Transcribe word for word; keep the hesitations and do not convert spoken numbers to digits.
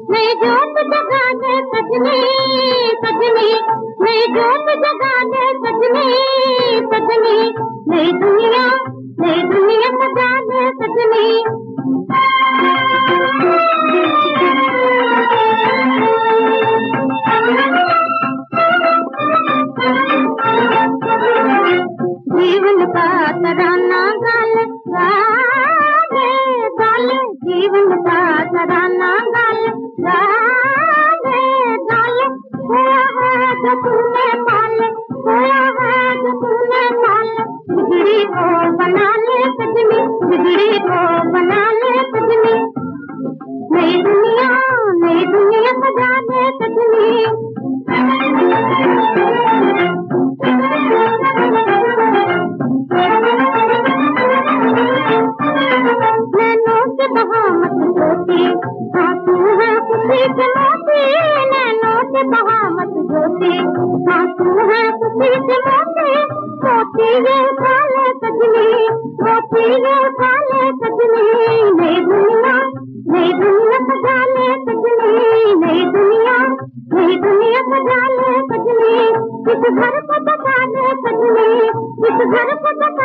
नई जोत जगा दे सजनी सजनी, नई जोत जगा दे सजनी सजनी, नई दुनिया नई दुनिया सजा दे सजनी। जीवन का तराना गाल गाले गाले, जीवन का तराना गाल गाले गाले, खोया है जो तूने पाल, खोया है जो तूने पाल, बिगड़ी को बना ले सजनी, बिगड़ी को बना ले सजनी, नई दुनिया नई दुनिया सजा दे सजनी। नैनों के बहामत ज्योति, आंसू है खुशी के मोती, नैनों के बहामत ज्योति, आंसू है खुशी के मोती, मोती ये खाले सजनी, मोती ये खाले सजनी, नई दुनिया नई दुनिया सजा ले सजनी, नई दुनिया नई दुनिया सजा ले सजनी, इस घर को बता दे सजनी, इस घर को